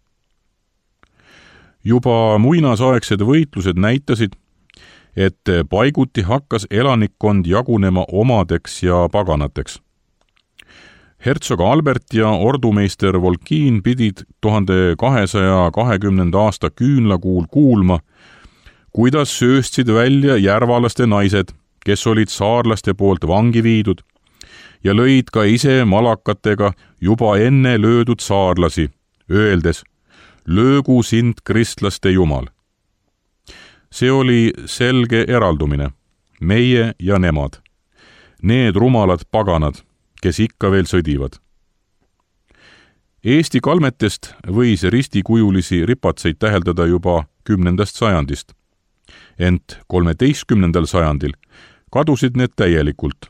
Juba muinasaegsed võitlused näitasid, et paiguti hakkas elanikkond jagunema omadeks ja paganateks. Hertsog Albert ja ordumeister Volkiin pidid 1220. aasta küünlakuul kuulma, kuidas sööstsid välja järvalaste naised, kes olid saarlaste poolt vangi viidud, ja lõid ka ise malakatega juba enne löödud saarlasi, öeldes, löögu sind kristlaste jumal. See oli selge eraldumine, meie ja nemad, need rumalad paganad, kes ikka veel sõdivad. Eesti kalmetest võis ristikujulisi ripatseid täheldada juba 10. sajandist. Ent 13. sajandil kadusid need täielikult.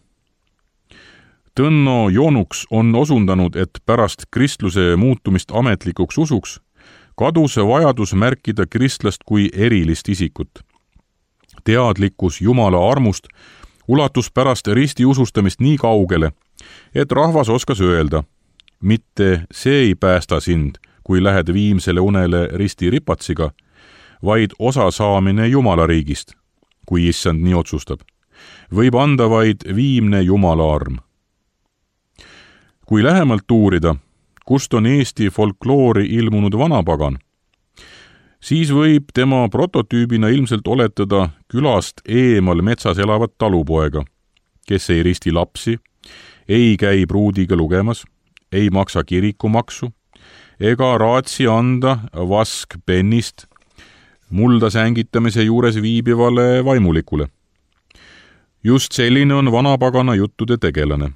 Tõnno Joonuks on osundanud, et pärast kristluse muutumist ametlikuks usuks kadus vajadus märkida kristlast kui erilist isikut. Teadlikkus Jumala armust ulatus pärast ristiusustamist nii kaugele, et rahvas oskas öelda, mitte see ei päästa sind, kui lähed viimsele unele ristiripatsiga, vaid osa saamine Jumala riigist, kui issand nii otsustab. Võib anda vaid viimne Jumala arm. Kui lähemalt uurida, kust on Eesti folkloori ilmunud vanapagan, siis võib tema prototüübina ilmselt oletada külast eemal metsas elavat talupoega, kes ei risti lapsi, ei käi pruudiga lugemas, ei maksa kirikumaksu ega raatsi anda vask pennist mulda sängitamise juures viibivale vaimulikule. Just selline on vanapagana juttude tegelane.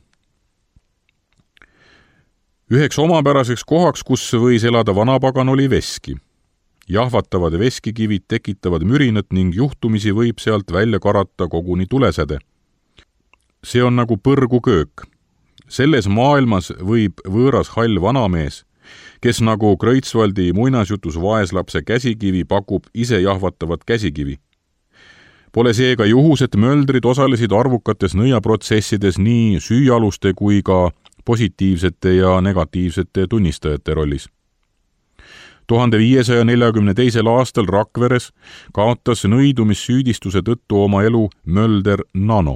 Üheks omapäraseks kohaks, kus võis elada vanapagan, oli veski. Jahvatavad veskikivid tekitavad mürinat ning juhtumisi võib sealt välja karata koguni tulesäde. See on nagu põrgu köök. Selles maailmas võib võõras hall vanamees, kes nagu Kreutzwaldi muinasjutus vaeslapse käsikivi pakub ise jahvatavat käsikivi. Pole seega juhus, et möldrid osalesid arvukates nõiaprotsessides nii süüaluste kui ka positiivsete ja negatiivsete tunnistajate rollis. 1542. aastal Rakveres kaotas nõidumissüüdistuse tõttu oma elu mölder Nano.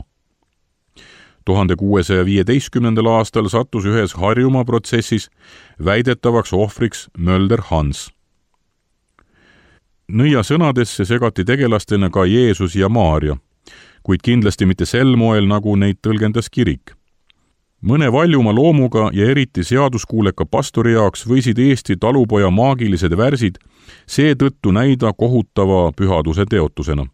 1615. aastal sattus ühes Harjumaa protsessis väidetavaks ohvriks mölder Hans. Nõia sõnadesse segati tegelastena ka Jeesus ja Maaria, kuid kindlasti mitte sel moel, nagu neid tõlgendas kirik. Mõne valjuma loomuga ja eriti seaduskuuleka pastori jaoks võisid Eesti talupoja maagilised värsid seetõttu näida kohutava pühaduse teotusena.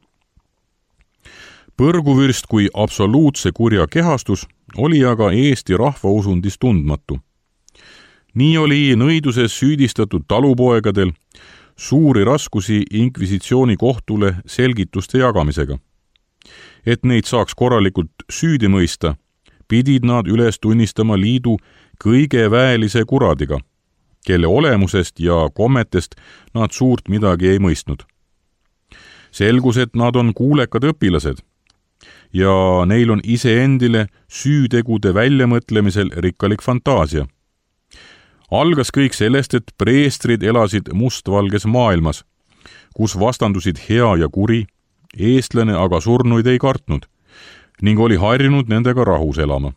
Põrguvürst kui absoluutse kurja kehastus oli aga Eesti rahvausundis tundmatu. Nii oli nõiduses süüdistatud talupoegadel suuri raskusi inkvisitsiooni kohtule selgituste jagamisega. Et neid saaks korralikult süüdi mõista, pidid nad üles tunnistama liidu kõige väelise kuradiga, kelle olemusest ja kommetest nad suurt midagi ei mõistnud. Selgus, et nad on kuulekad õpilased ja neil on iseendile süütegude väljamõtlemisel rikkalik fantaasia. Algas kõik sellest, et preestrid elasid mustvalges maailmas, kus vastandusid hea ja kuri, eestlane aga surnuid ei kartnud ning oli harjunud nendega rahus elama.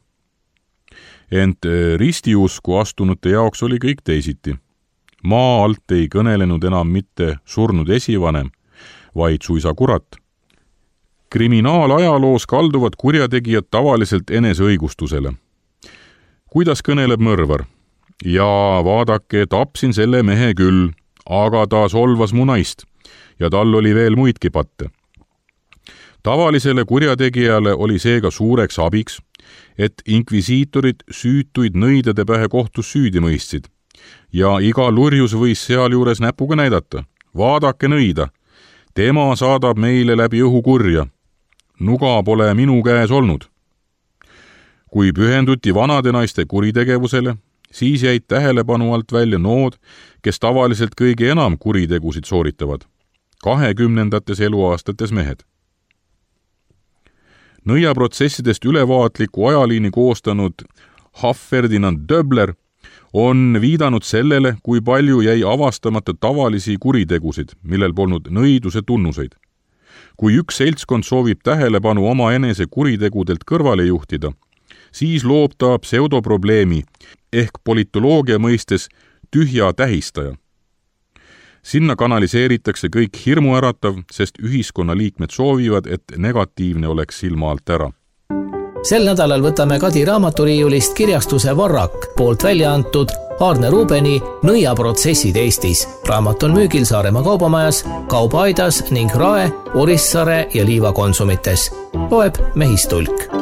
Ent ristiusku astunute jaoks oli kõik teisiti. Maa alt ei kõnelenud enam mitte surnud esivanem, vaid suisa kurat. Kriminaalajaloos kalduvad kurjategijad tavaliselt eneseõigustusele. Kuidas kõneleb mõrvar? Ja vaadake, tapsin selle mehe küll, aga ta solvas mu naist ja tal oli veel muidki patte. Tavalisele kurjategijale oli seega suureks abiks, et inkvisiitorid süütuid nõidade pähe kohtus süüdi mõistsid ja iga lurjus võis sealjuures näpuga näidata. Vaadake nõida, tema saadab meile läbi õhu kurja. Nuga pole minu käes olnud. Kui pühenduti vanade naiste kuritegevusele, siis jäid tähelepanu alt välja nood, kes tavaliselt kõige enam kuritegusid sooritavad. 20. eluaastates mehed. Nõiaprotsessidest ülevaatliku ajaliini koostanud Ferdinand Döbler on viidanud sellele, kui palju jäi avastamata tavalisi kuritegusid, millel polnud nõiduse tunnuseid. Kui üks seltskond soovib tähelepanu oma enese kuritegudelt kõrvale juhtida, siis loob ta pseudoprobleemi ehk politoloogia mõistes tühja tähistaja. Sinna kanaliseeritakse kõik hirmuäratav, sest ühiskonnaliikmed soovivad, et negatiivne oleks silma alt ära. Sel nädalal võtame Kadi raamaturiiulist kirjastuse Varrak poolt välja antud Arne Rubeni Nõiaprotsessid Eestis. Raamat on müügil Saaremaa kaubamajas, Kaubaaidas ning Rae, Orissaare ja Liiva konsumites. Loeb Mehistulk.